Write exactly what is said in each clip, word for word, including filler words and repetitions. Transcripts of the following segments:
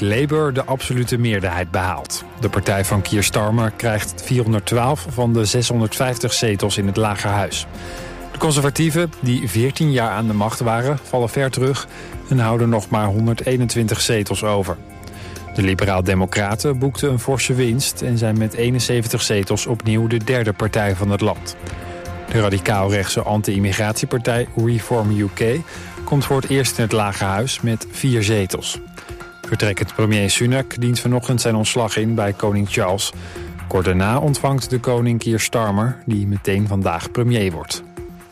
Labour de absolute meerderheid behaalt. De partij van Keir Starmer krijgt vierhonderdtwaalf van de zeshonderdvijftig zetels in het Lagerhuis. De conservatieven, die veertien jaar aan de macht waren, vallen ver terug en houden nog maar honderdeenentwintig zetels over. De Liberaal-Democraten boekten een forse winst en zijn met eenenzeventig zetels opnieuw de derde partij van het land. De radicaal-rechtse anti-immigratiepartij Reform U K komt voor het eerst in het Lagerhuis met vier zetels. Vertrekkend premier Sunak dient vanochtend zijn ontslag in bij koning Charles. Kort daarna ontvangt de koning Keir Starmer, die meteen vandaag premier wordt.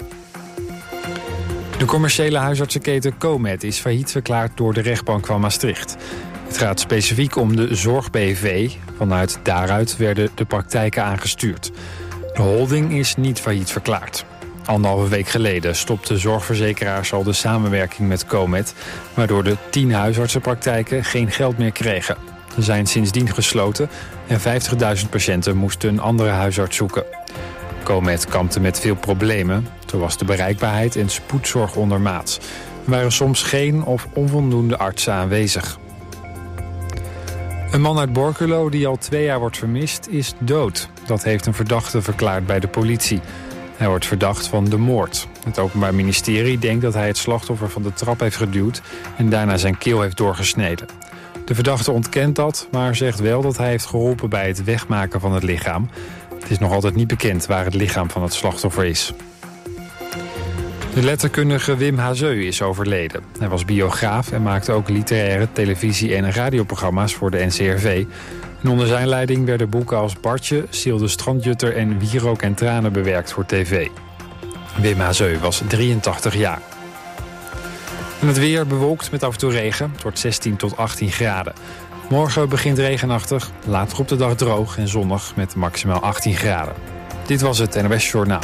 De commerciële huisartsenketen Comet is failliet verklaard door de rechtbank van Maastricht. Het gaat specifiek om de Zorg B V. Vanuit daaruit werden de praktijken aangestuurd. De holding is niet failliet verklaard. Anderhalve week geleden stopte zorgverzekeraars al de samenwerking met Comet, waardoor de tien huisartsenpraktijken geen geld meer kregen. Ze zijn sindsdien gesloten en vijftigduizend patiënten moesten een andere huisarts zoeken. Comet kampte met veel problemen. Zo was de bereikbaarheid en spoedzorg ondermaats. Er waren soms geen of onvoldoende artsen aanwezig. Een man uit Borculo die al twee jaar wordt vermist is dood. Dat heeft een verdachte verklaard bij de politie. Hij wordt verdacht van de moord. Het Openbaar Ministerie denkt dat hij het slachtoffer van de trap heeft geduwd en daarna zijn keel heeft doorgesneden. De verdachte ontkent dat, maar zegt wel dat hij heeft geholpen bij het wegmaken van het lichaam. Het is nog altijd niet bekend waar het lichaam van het slachtoffer is. De letterkundige Wim Hazeu is overleden. Hij was biograaf en maakte ook literaire televisie- en radioprogramma's voor de N C R V. En onder zijn leiding werden boeken als Bartje, Siel de Strandjutter en Wierook en Tranen bewerkt voor tv. Wim Hazeu was drieëntachtig jaar. En het weer bewolkt met af en toe regen. Het wordt zestien tot achttien graden. Morgen begint regenachtig, later op de dag droog en zonnig met maximaal achttien graden. Dit was het N O S Journaal.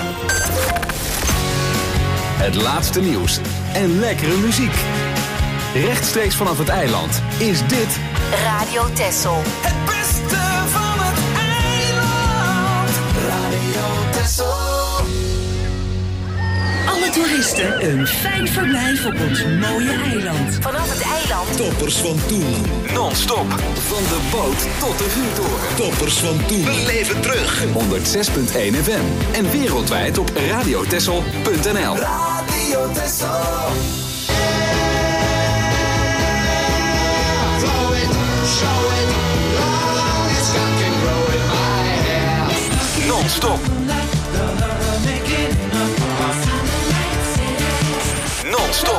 Het laatste nieuws en lekkere muziek. Rechtstreeks vanaf het eiland is dit Radio Texel. Het beste van het eiland. Radio Texel. Alle toeristen een fijn verblijf op ons mooie eiland. Vanaf het eiland. Toppers van toen. non-stop van de boot tot de vuurtoren. Toppers van toen. We leven terug. honderdzes punt één F M en wereldwijd op radiotessel punt n l. Radio Texel. Non-stop. Non-stop.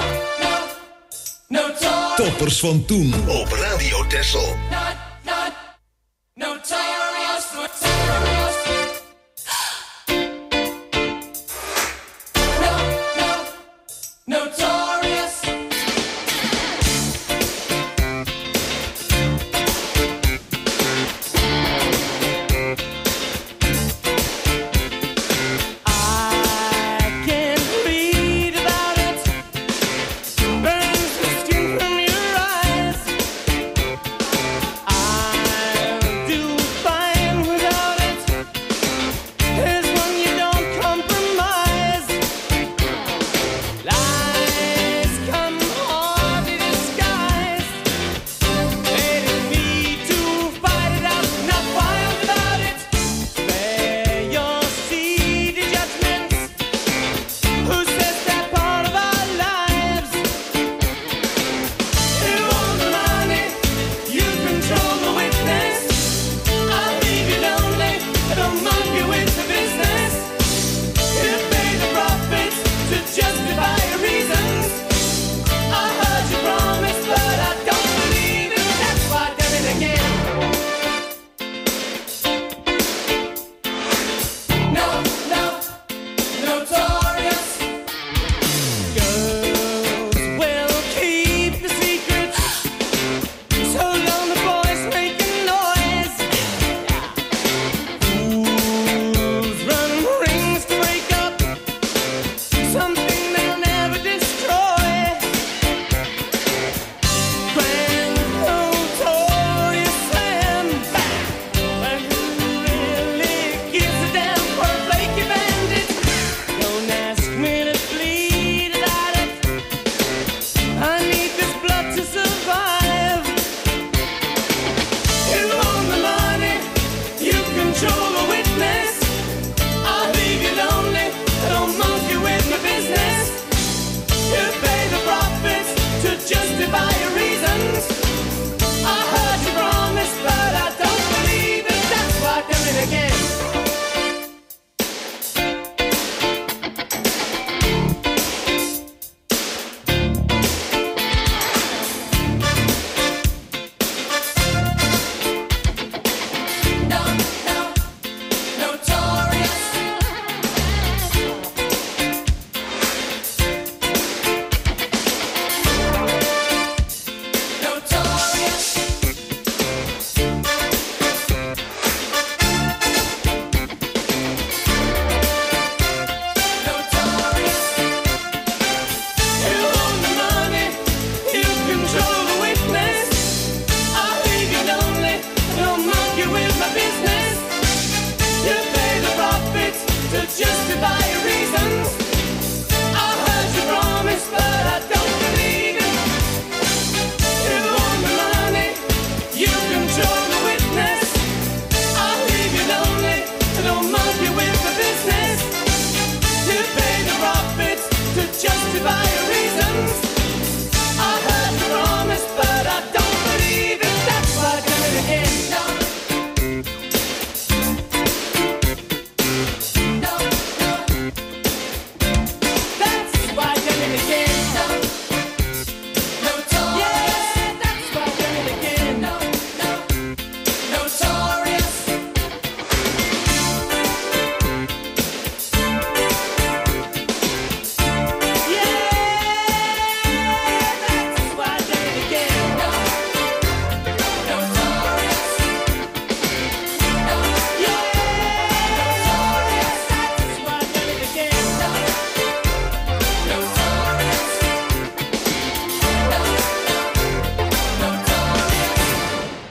Toppers van toen op Radio Texel.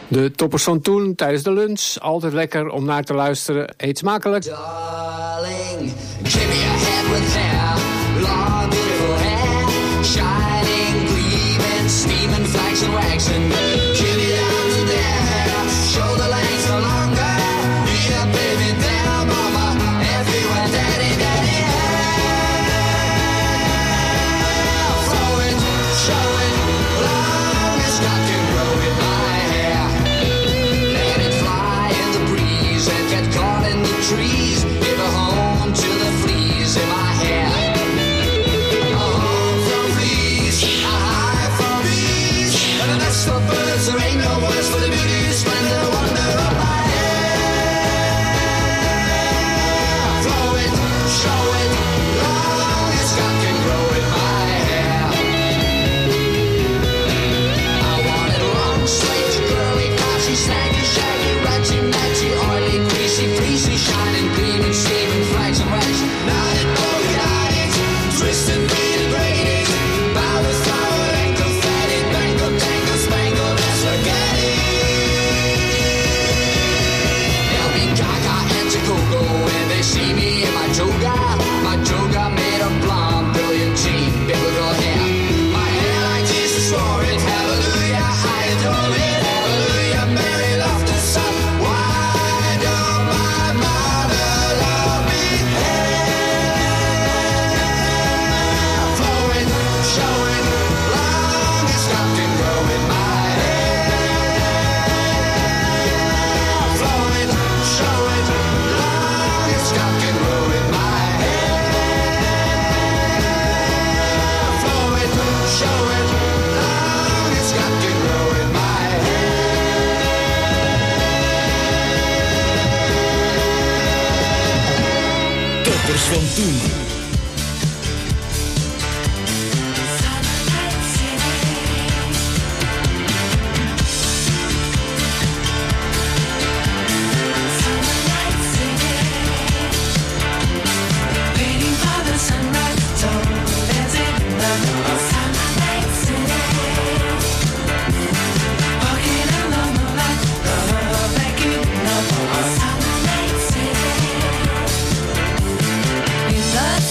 De toppers van toen tijdens de lunch. Altijd lekker om naar te luisteren. Eet smakelijk. Darling, give me a hand with hair, long beautiful hair, shining, gleaming, steaming, flags and wax, and give me down to there, shoulder length no longer, yeah baby, there, mama, everywhere, daddy, daddy, hair, throw it, show it, long as God can grow in my hair, let it fly in the breeze and get caught in the trees, give a home to the fleas in my hair. A home from fleas, a hive from bees, and a nest for birds. There ain't no words for the beauty, splendor, wonder of my hair. Throw it, show it, long as God can grow in my hair. I want it long, straight, curly, glossy, snaggy, shaggy, ratchy, matchy, oily, greasy, fleecy, shining, gleaming, steaming, flags and wax. Knotted, polka dotted, twisted, beaded, braided, powdered, flowered, and confetti, bangled, tangled, spangled, and spaghetti. They'll be gaga and Chicago when they see me in my toga, my toga made of blonde, brilliant jean, biblical hair. My hair like Jesus wore it, hallelujah, I adore it, hallelujah, Mary loved the sun. Why don't my mother love me? Hair, flow it, show it, long as God can grow in my hair. Flow it, show it, long as God can grow in my hair. Flow it, show it, long as God can grow in my Toppers van toen. Waiting for the sunrise, so there's it in the summer night city. Walking along the light, love making up a summer night city. In the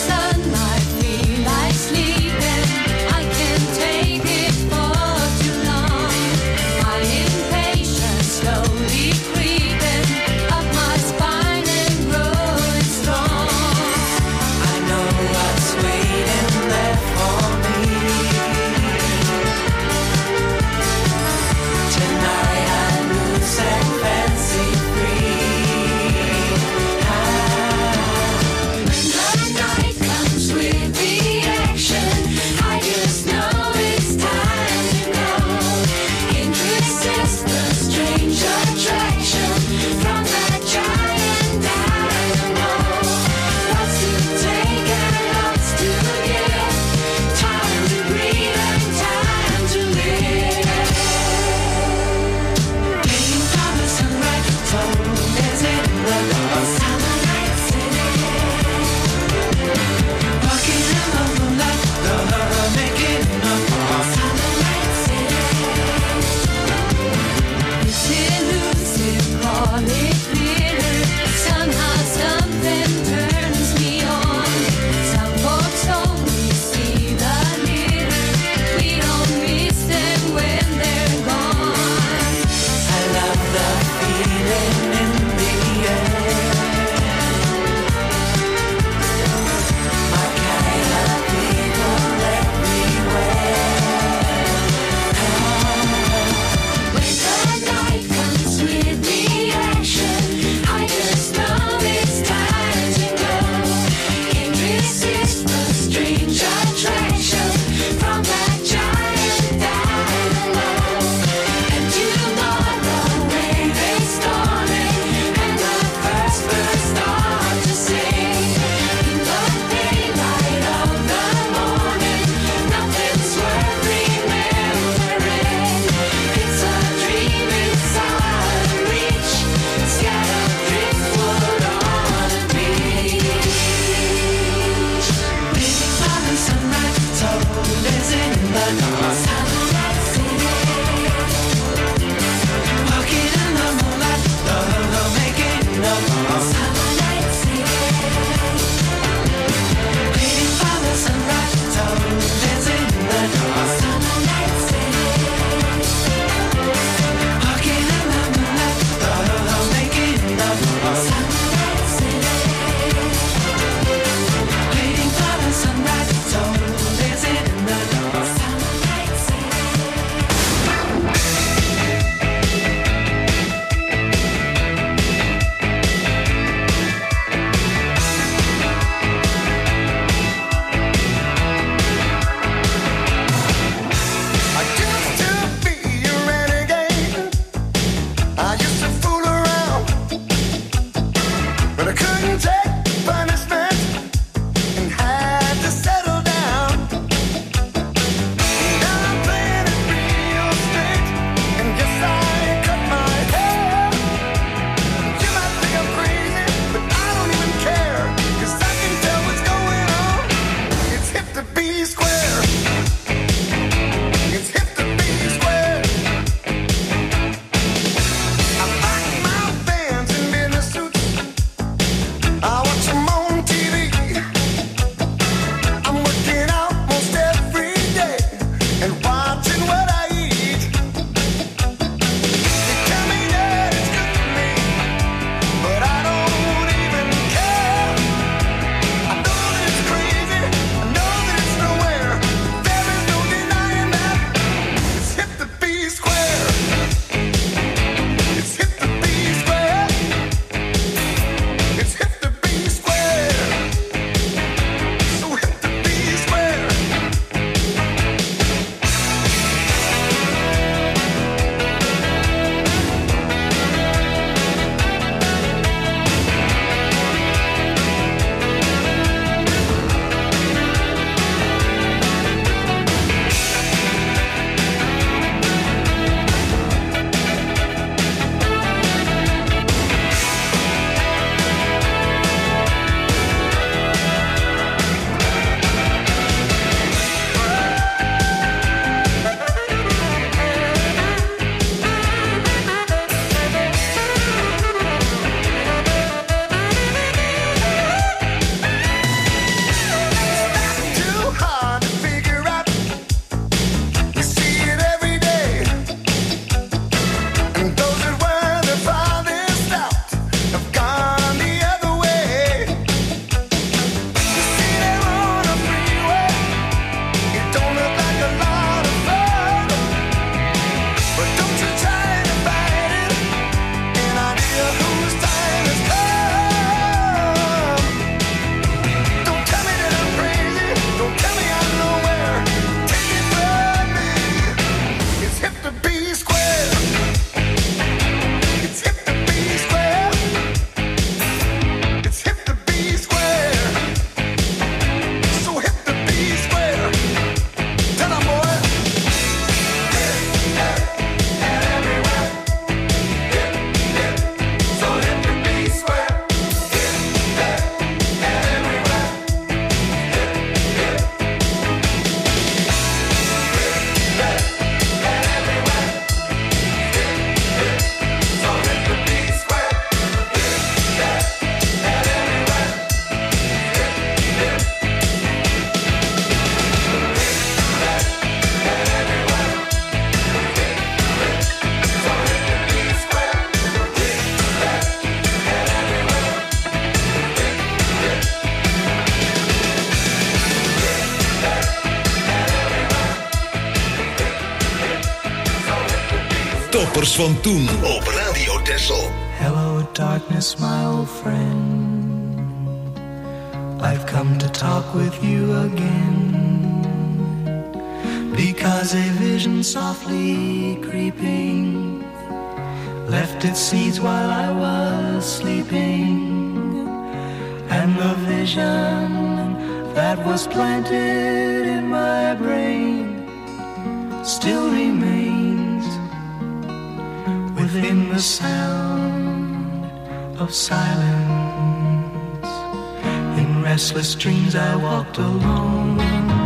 Toppers van toen op Radio Texel. Hello, darkness, my old friend. I've come to talk with you again. Because a vision softly creeping left its seeds while I was sleeping. And the vision that was planted in my brain still remains within the sound of silence. In restless dreams I walked alone,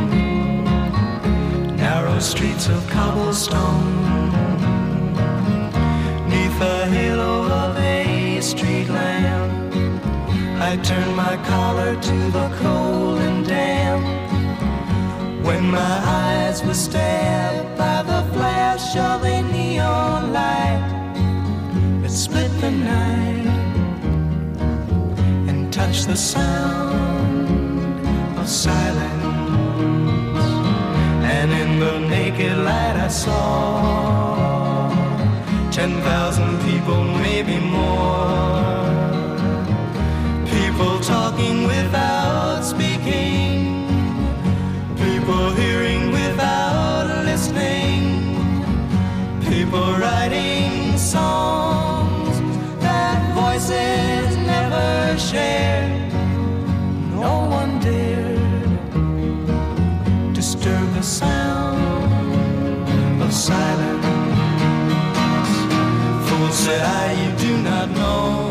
narrow streets of cobblestone, neath the halo of a street lamp. I turned my collar to the cold and damp, when my eyes were stabbed by the flash of a neon light that split the night and touched the sound of silence. And in the naked light I saw ten thousand people, maybe more, people talking without speaking, people hearing without listening, people writing songs that voices never shared. No one dared disturb the sound of silence. Fools said I, you do not know,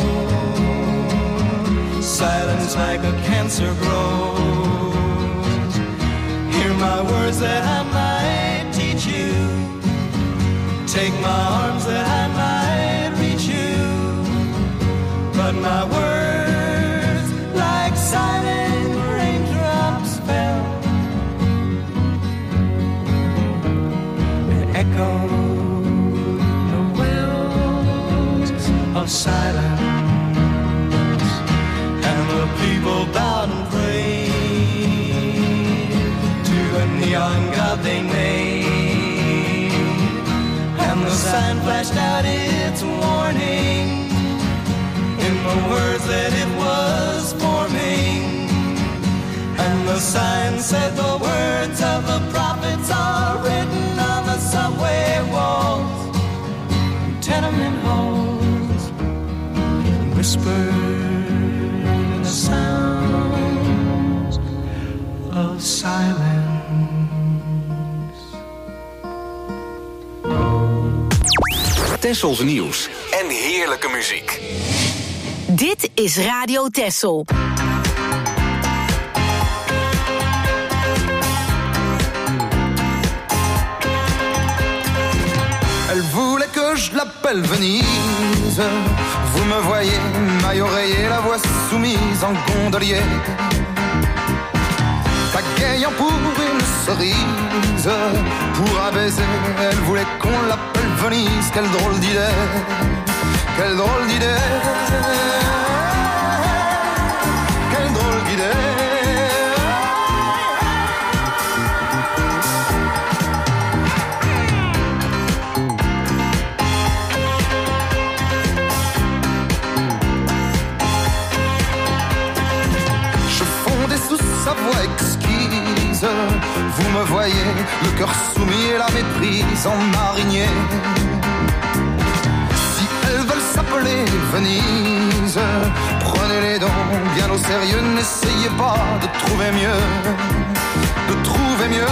silence like a cancer grows. Hear my words that I might teach you, take my arms that I might reach you, but my words like silent raindrops fell and echoed the wells of silence. People bowed and prayed to the neon god they made, and the sign flashed out its warning in the words that it was forming. And the sign said the words of the prophets are written on the subway walls, tenement halls, whispered sounds of silence. Tessels nieuws en heerlijke muziek. Dit is Radio Texel. Elle voulait que je l'appelle Venise. Vous me voyez, maille oreiller, la voix soumise en gondolier, pagayant pour une cerise, pour un baiser. Elle voulait qu'on l'appelle Venise. Quelle drôle d'idée, quelle drôle d'idée, quelle drôle d'idée. Sa voix exquise, vous me voyez, le cœur soumis et la méprise en marinier. Si elles veulent s'appeler Venise, prenez-les donc bien au sérieux, n'essayez pas de trouver mieux, de trouver mieux,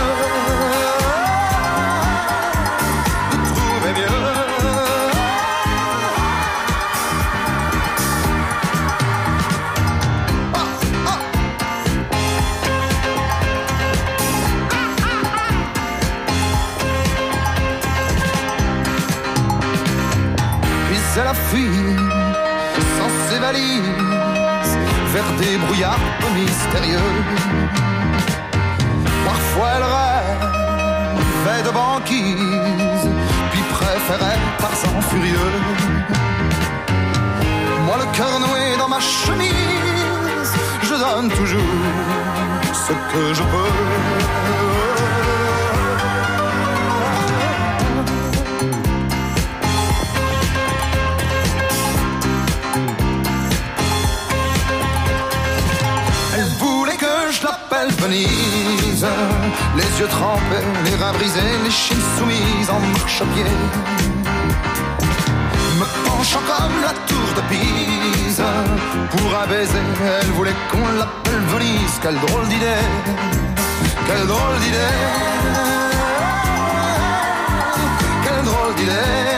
de trouver mieux. Elle a fui sans ses valises vers des brouillards peu mystérieux. Parfois elle rêvait de banquise, puis préférait Tarzan furieux. Moi le cœur noué dans ma chemise, je donne toujours ce que je peux. Venise, les yeux trempés, les reins brisés, les chines soumises en marche à pied. Me penchant comme la tour de Pise, pour un baiser, elle voulait qu'on l'appelle Venise. Quelle drôle d'idée, quelle drôle d'idée, quelle drôle d'idée.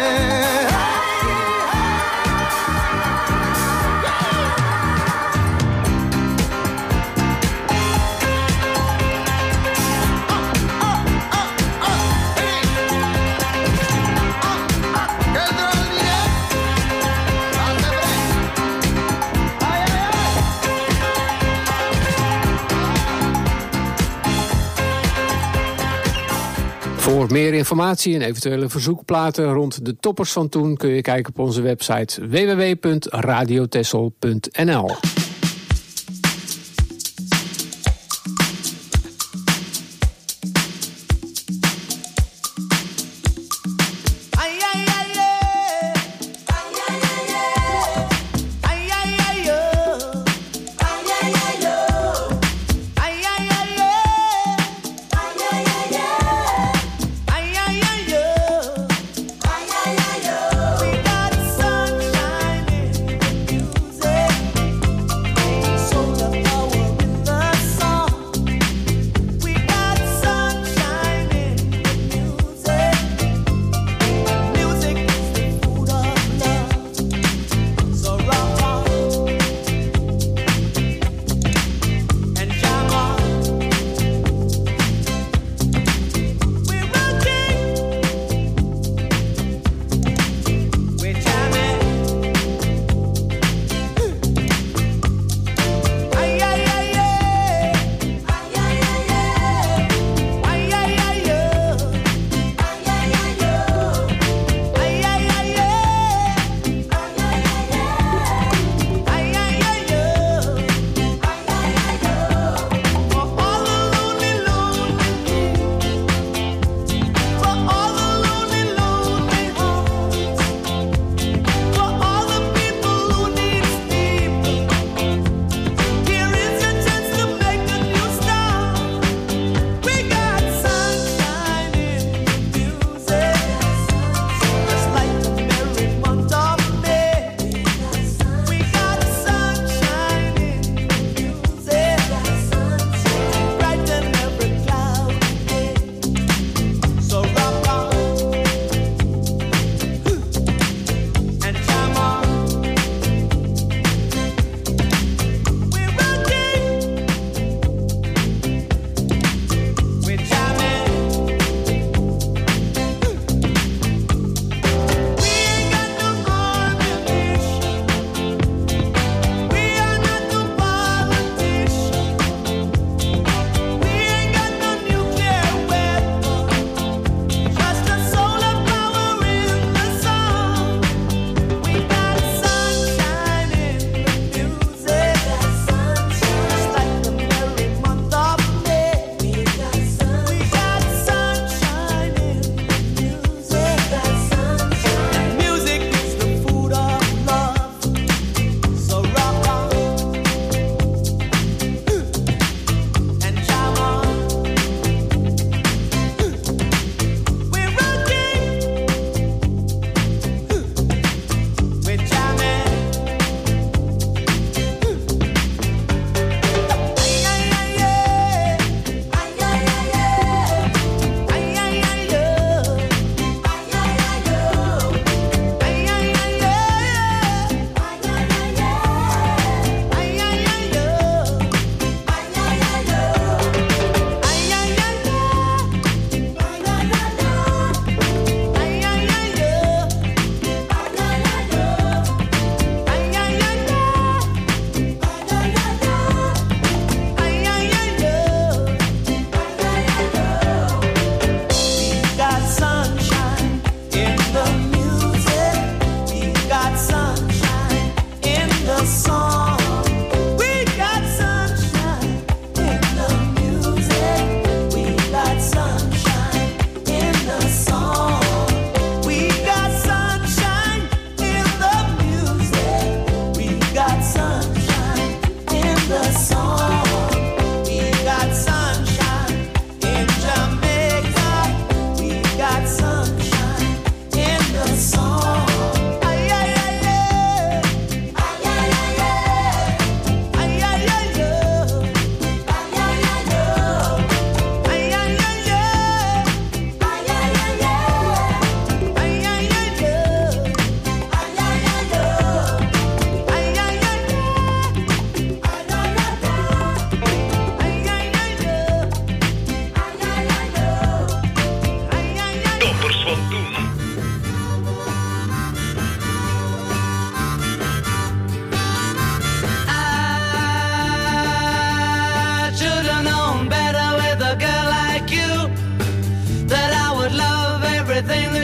Voor meer informatie en eventuele verzoekplaten rond de toppers van toen kun je kijken op onze website w w w punt radio texel punt n l. We got sunshine in music.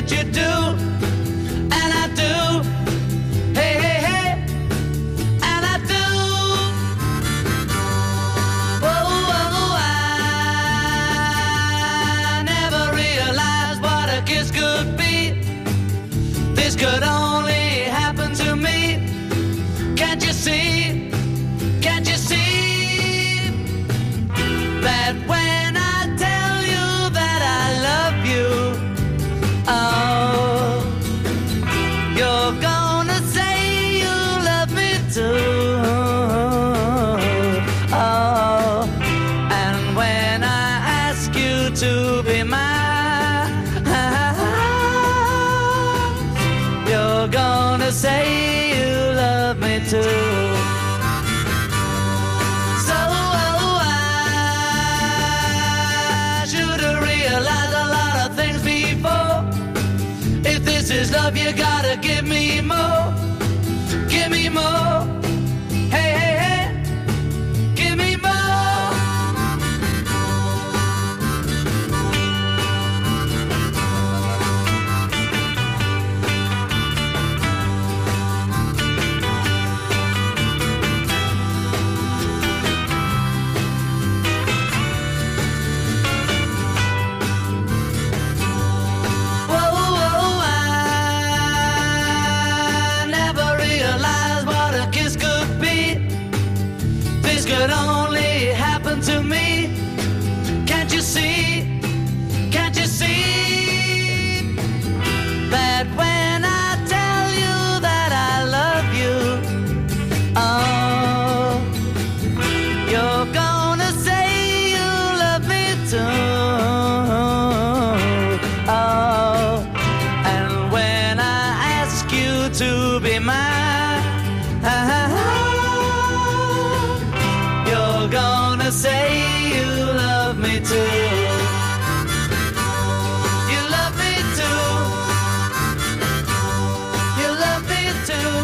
that you do, and I do. Hey, hey, hey, and I do. Whoa, whoa, I never realized what a kiss could be. This could only happen to me. Can't you see? Can't you see that when I tell you that I love you, oh, you're gonna say you love me too. Oh, and when I ask you to be mine, you're gonna say you love me too. So I should have realized a lot of things before. If this is love, you gotta give me more. Give me more. Hey, hey, hey. Give me more. Whoa, whoa, I never realized what a kiss could be. This could only happen to me. Can't you see? Can't you see that when I tell you that I love you, oh, you're gonna say you love me too. Oh, and when I ask you to be mine, you're gonna say you love me too. You love me too. You love me too.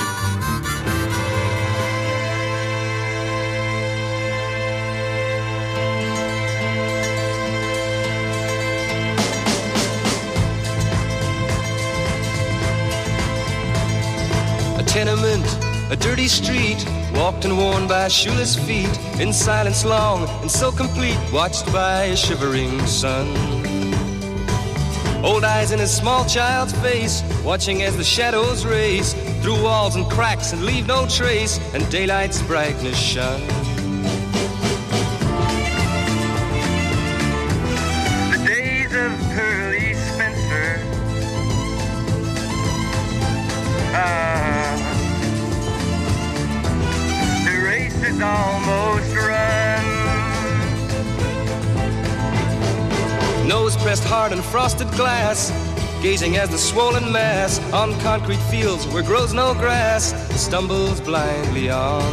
A tenement, a dirty street, walked and worn by shoeless feet, in silence long and so complete, watched by a shivering sun. Old eyes in a small child's face, watching as the shadows race through walls and cracks and leave no trace, and daylight's brightness shone. The days of Pearly Spencer, ah, the race is almost run. Nose pressed hard on frosted glass, gazing as the swollen mass on concrete fields where grows no grass stumbles blindly on.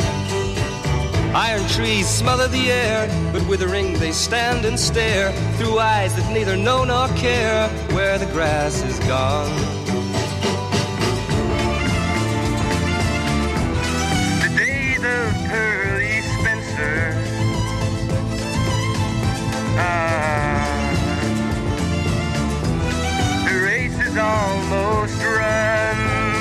Iron trees smother the air, but withering they stand and stare through eyes that neither know nor care where the grass is gone. The days of Pearly Spencer, ah, the race is almost run.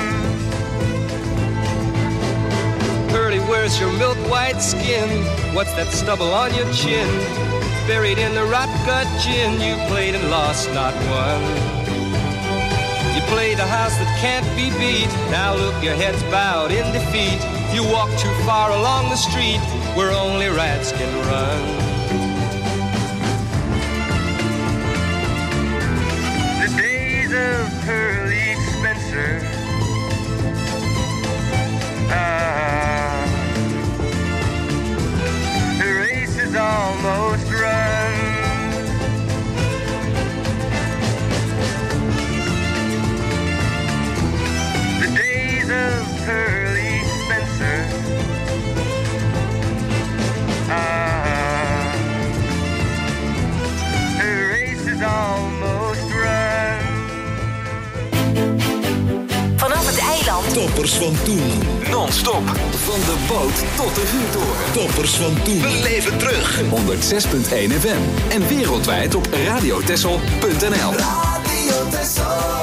Pearly, where's your milk white skin? What's that stubble on your chin? Buried in the rot gut gin, you played and lost, not won. You played a house that can't be beat. Now look, your head's bowed in defeat. You walk too far along the street where only rats can run. The days of Pearly Spencer, ah, the race is almost run. The days of Pearly Spencer, ah, the race is almost run. Vanaf het eiland. Toppers van toen. Non-stop. Van de boot tot de vuurtoren. Toppers van toen. Beleef het terug. honderd zes punt één F M. En wereldwijd op radiotessel punt n l. Radio Radio Tesoro.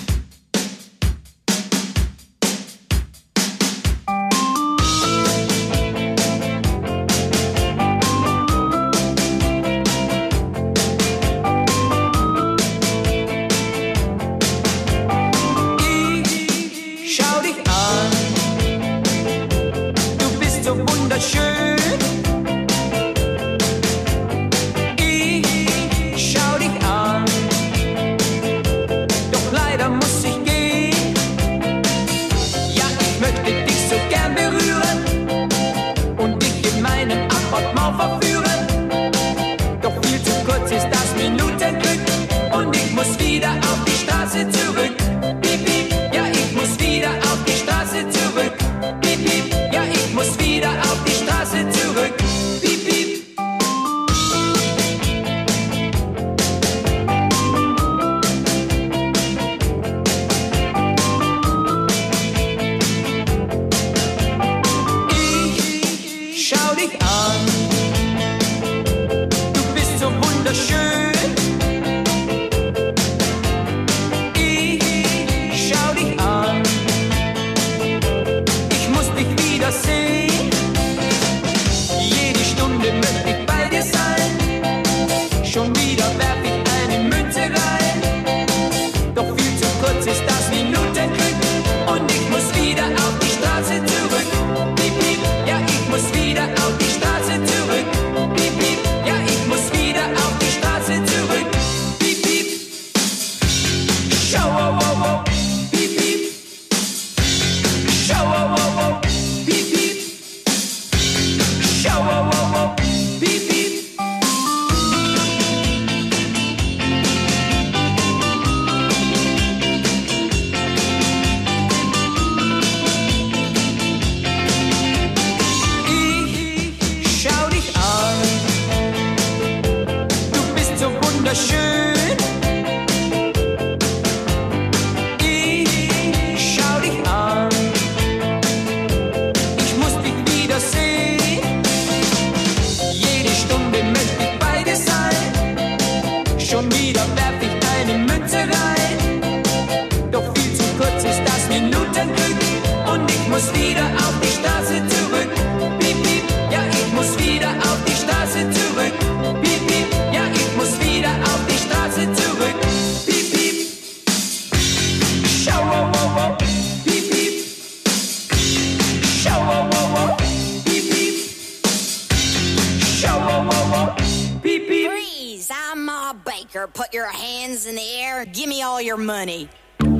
Put your hands in the air. Give me all your money.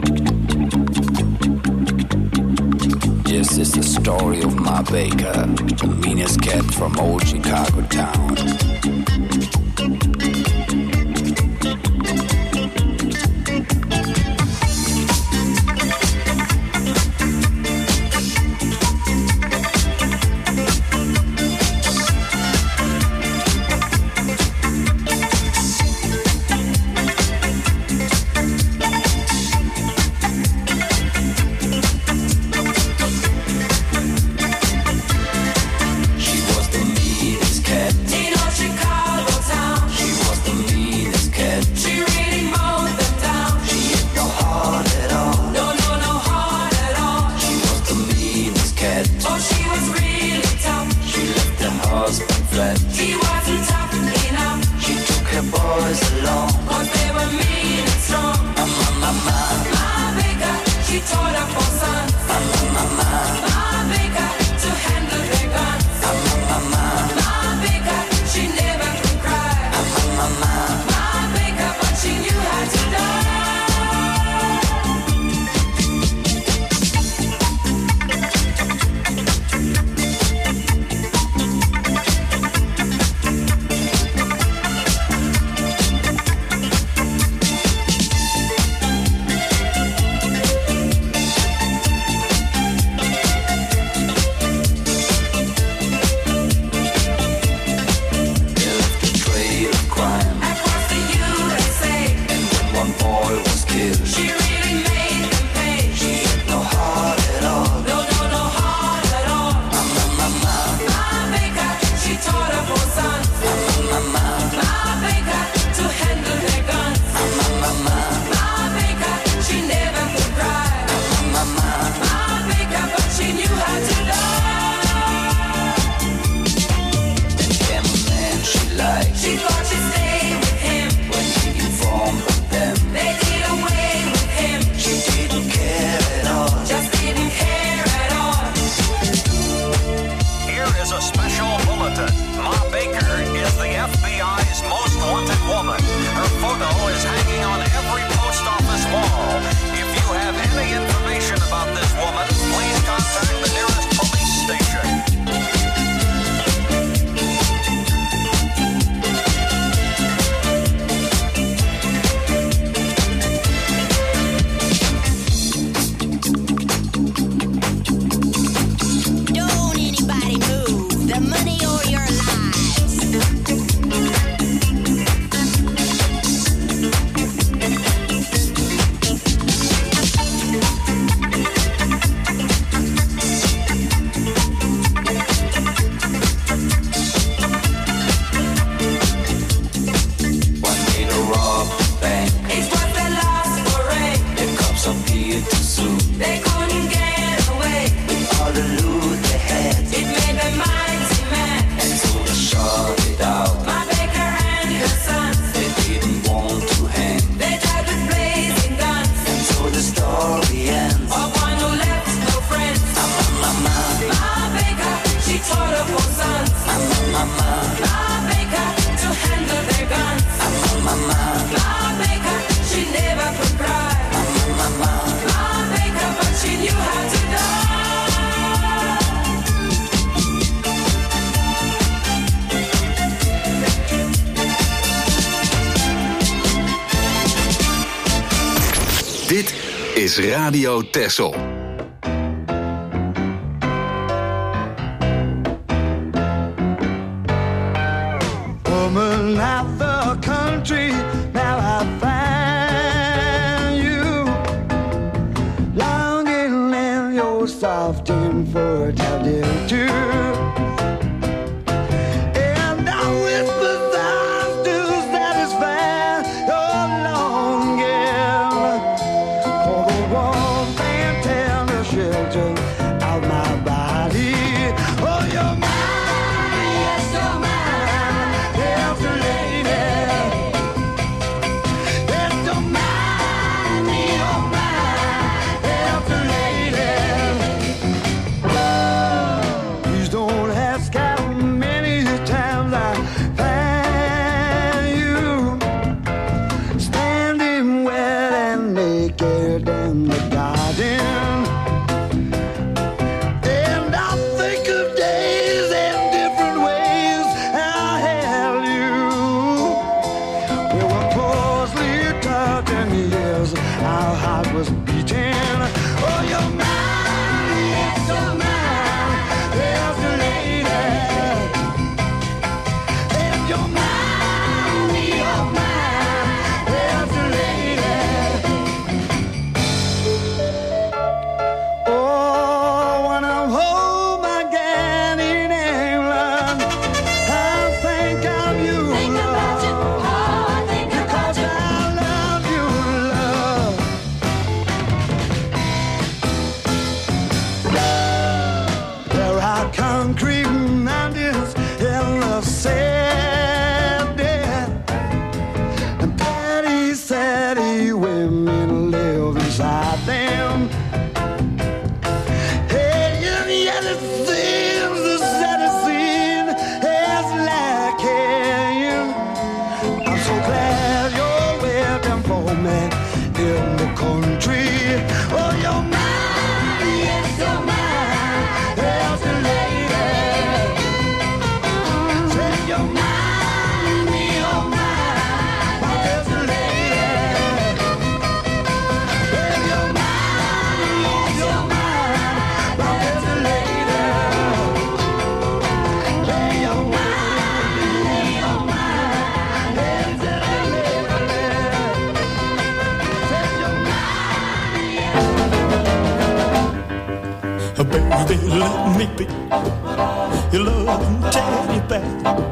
Yes, it's the story of Ma Baker, the meanest cat from old Chicago town. Radio Texel. Woman of the country, now I find you longing in your soft and fertile too. Let me be your loving teddy bear.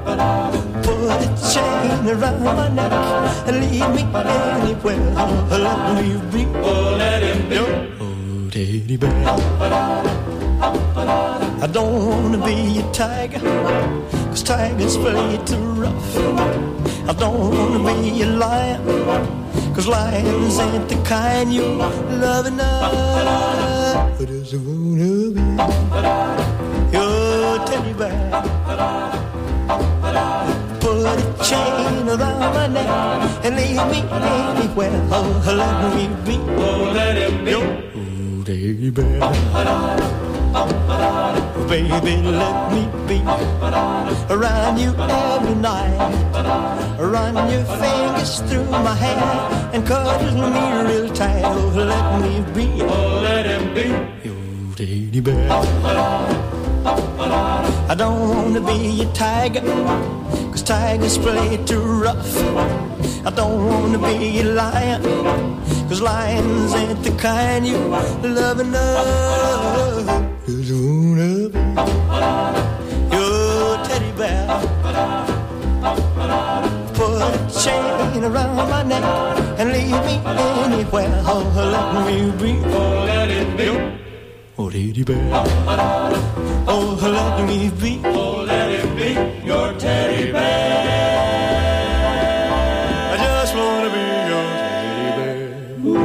Put a chain around my neck and leave me anywhere. Let me be, oh, let him be your oh, teddy bear. I don't wanna be a tiger, 'cause tigers play too rough. I don't wanna be a lion, 'cause lions ain't the kind you love enough. I just wanna be your teddy bear. Put a chain around my neck and leave me anywhere. Oh, let me be, oh, let him be your oh, teddy bear. Baby, let me be around you every night. Run your fingers through my hair and cuddle me real tight. Oh, let me be, oh, let him be your teddy bear. I don't wanna be a tiger, 'cause tigers play too rough. I don't wanna be a lion, 'cause lions ain't the kind you love enough. Just wanna be your teddy bear. Put a chain around my neck and leave me anywhere. Oh, let me be, oh, let it be your oh, teddy bear. Oh, let me be, oh, let it be your teddy bear. I just wanna be your teddy bear.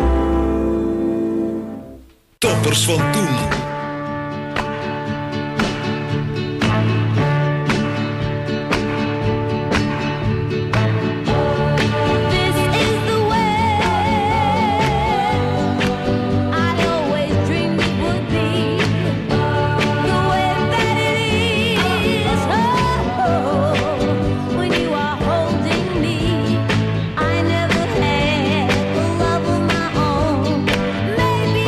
Toppers van toen. Maybe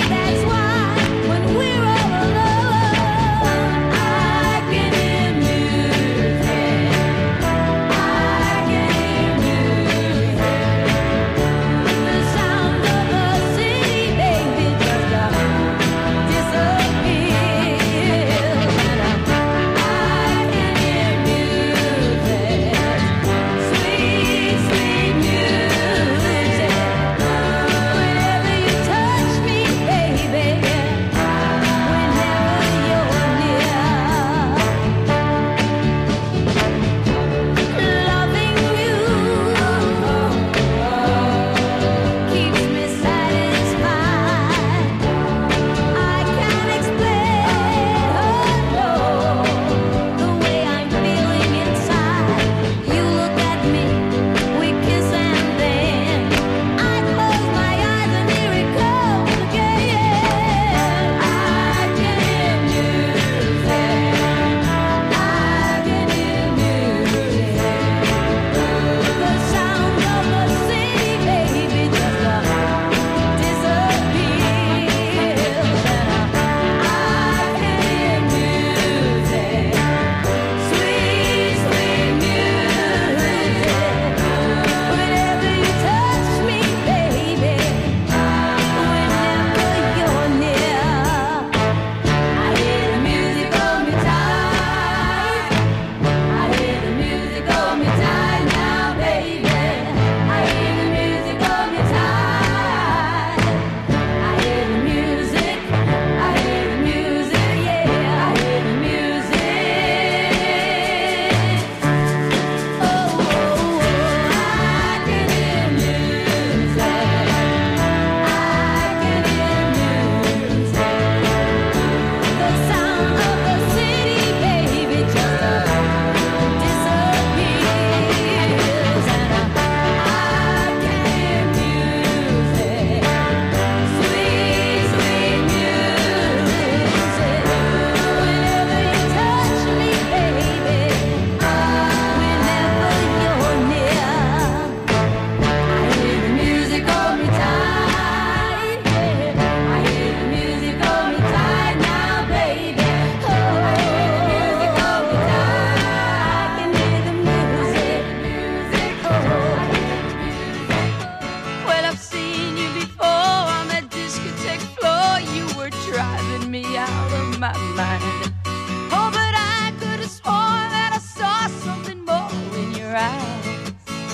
my mind. Oh, but I could have sworn that I saw something more in your eyes.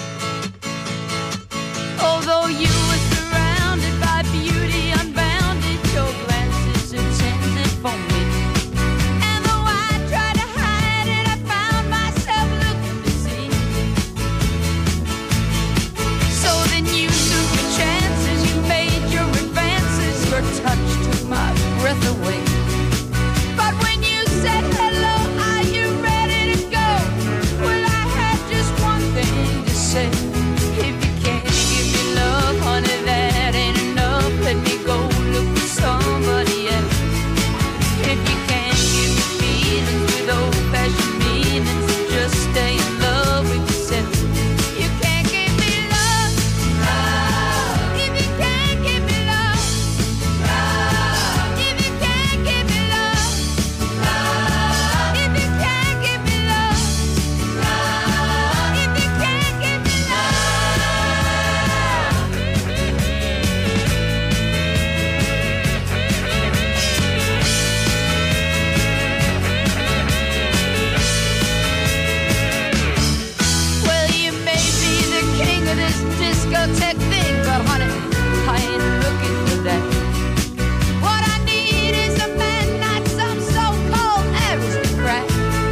Although you were surrounded by beauty unbounded, your glances intended for me. And though I tried to hide it, I found myself looking to see. So then you took your chances, you made your advances, your touch took my breath away. But when you said hello, are you ready to go? Well, I had just one thing to say. If you can't give me love, honey, that ain't enough. Let me go look for somebody else. If you can't give me feelings with old-fashioned meanings, just stay in love with yourself. You can't give me love, love. If you can't give me love, love. If you can't give me love, love. If you can't give me love, love. If you can't give me well, you may be the king of this discotheque thing, but honey, I ain't looking for that. What I need is a man, not some so-called aristocrat.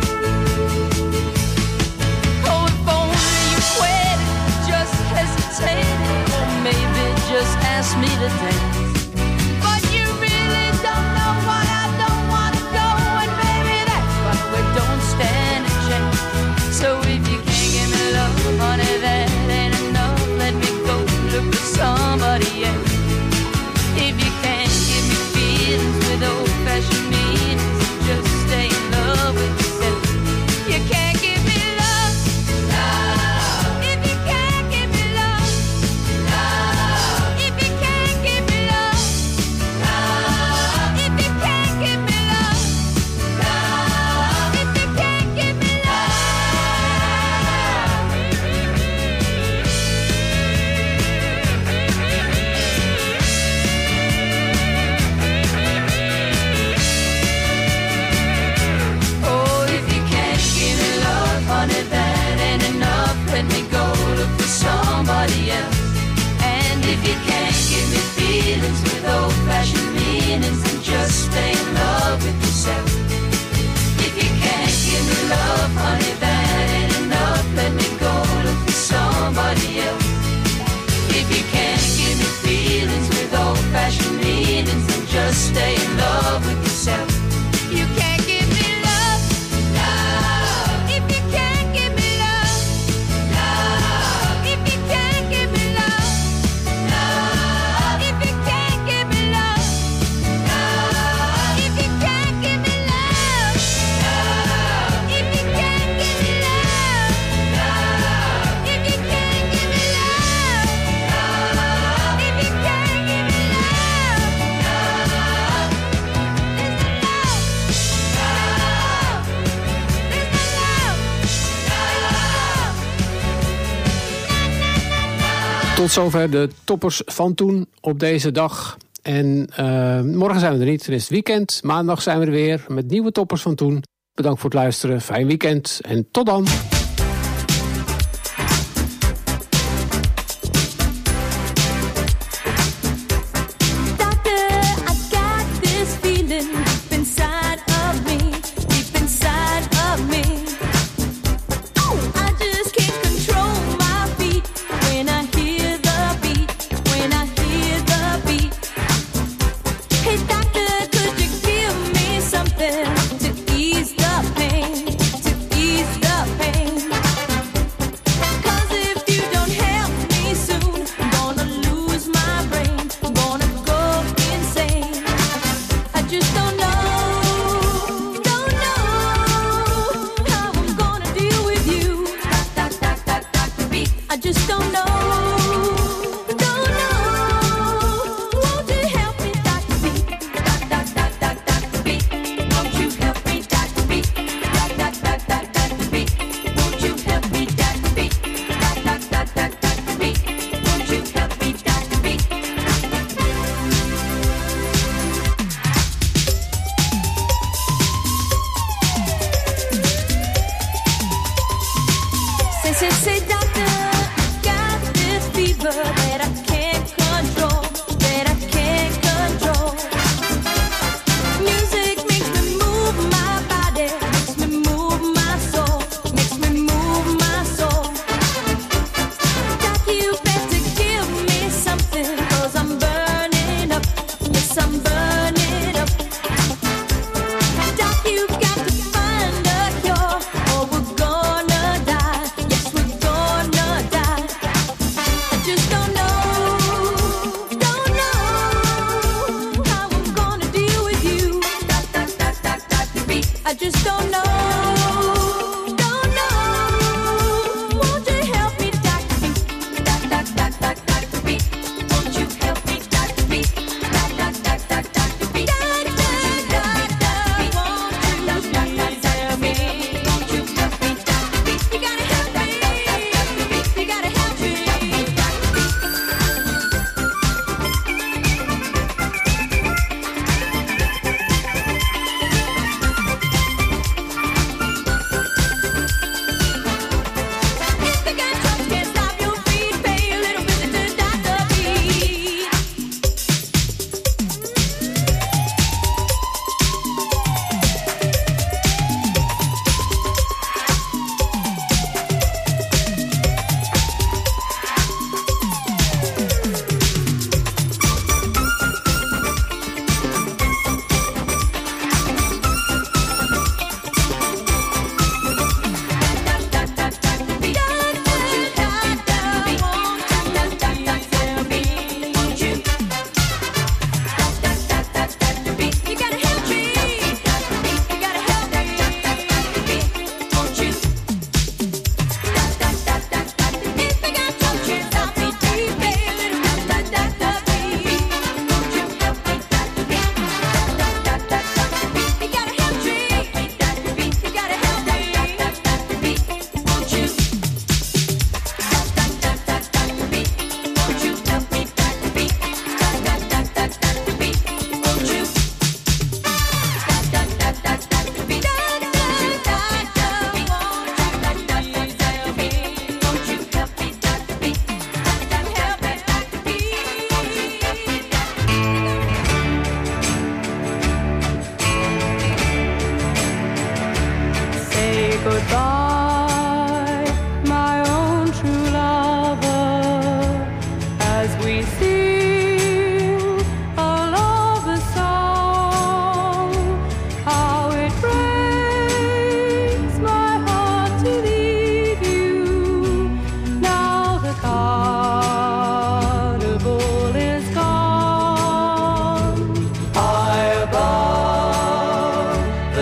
Oh, if only you quit, just hesitated, or maybe just ask me to dance. But you really don't know why I don't want to go, and baby, that's why we don't stand a chance. So if you can't give me love, honey, that ain't enough. Let me go look for somebody else. If you can't give me feelings with old-fashioned meanings, just stay in love with yourself. You can't give me love, love. If you can't give me love, love. If you can't give me love, love. If you can't give me love, love. If you can't give me love. Oh, if you can't give me love, honey, that ain't enough. Let me go look for somebody else. And if you can't give me feelings with old-fashioned meanings, then just stay in love with yourself. If you can't give me love, honey, that ain't enough. Let me go look for somebody else. If you can't give me feelings with old-fashioned meanings, then just stay in love with yourself. You can't give me love, love. If you can't give me love, love. If you can't give me love, love. If you can't give me love, love. If you can't give me love, love. If you can't give me love, love. If you can't give me love, love. If you can't give me love, love. There's no love, love. There's no love, love. Tot zover de toppers van toen op deze dag. En uh, morgen zijn we er niet, dan is het weekend. Maandag zijn we er weer met nieuwe toppers van toen. Bedankt voor het luisteren, fijn weekend en tot dan. Doctor, I got this feeling deep inside of me, deep inside of me. I just can't control my feet when I hear the beat, when I hear the beat. Hey doctor, could you give me something to ease the pain, to ease the pain?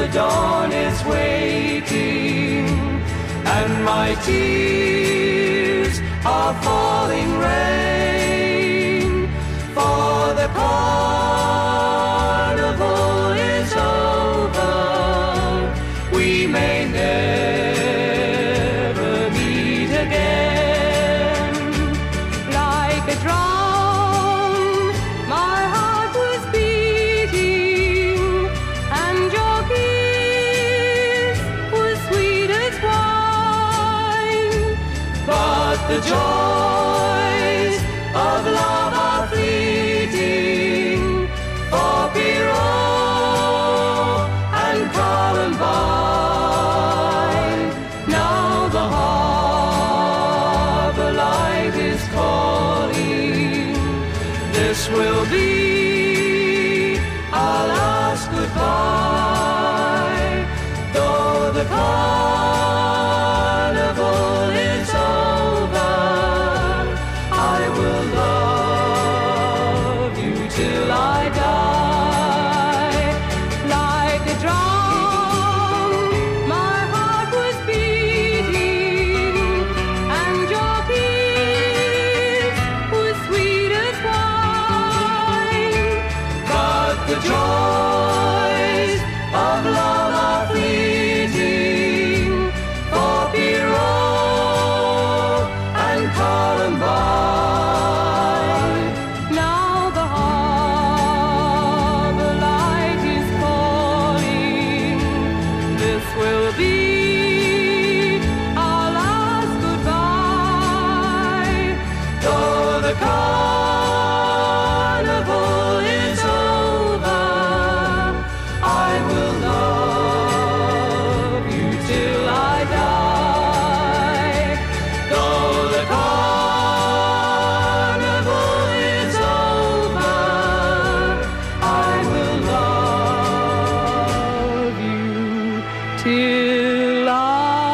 the dawn is waiting, and my tears are falling rain, for the carnival is over, we may never meet again. Like a drum, my heart was beating, and your kiss was sweet as wine. But the joys of love are fleeting, for Pierrot and Columbine. Now the harbor light is calling. This will be our last goodbye, though the carnival is over, I will love you till I die. Like a drum, my heart was beating, and your kiss was sweet as wine. But the joys of love are fleeting, for Pierrot and Columbine. Now the harbor light is calling. This will be our last goodbye. Though the carnival is over, I will love you till I die. Though the carnival is over, I will love you till I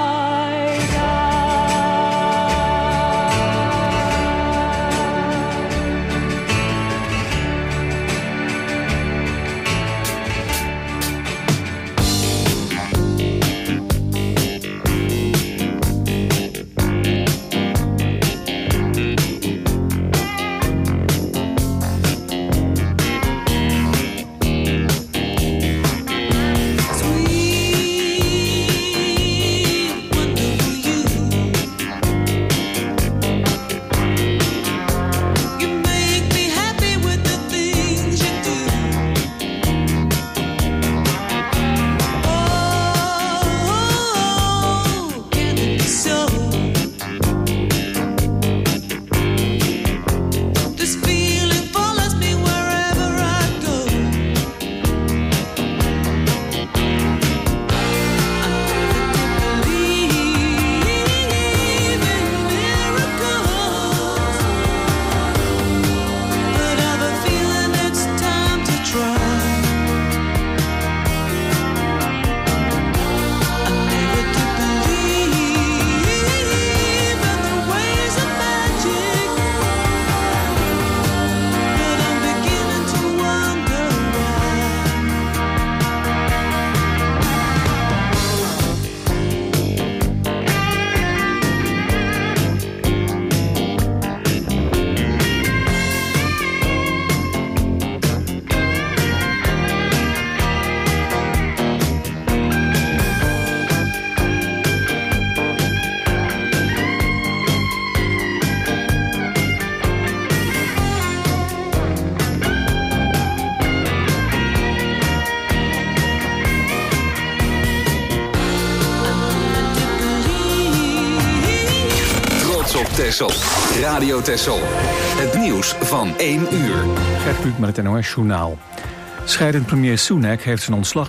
Texel. Radio Texel. Het nieuws van één uur. Gert Kluk met het N O S-journaal. Scheidend premier Sunak heeft zijn ontslag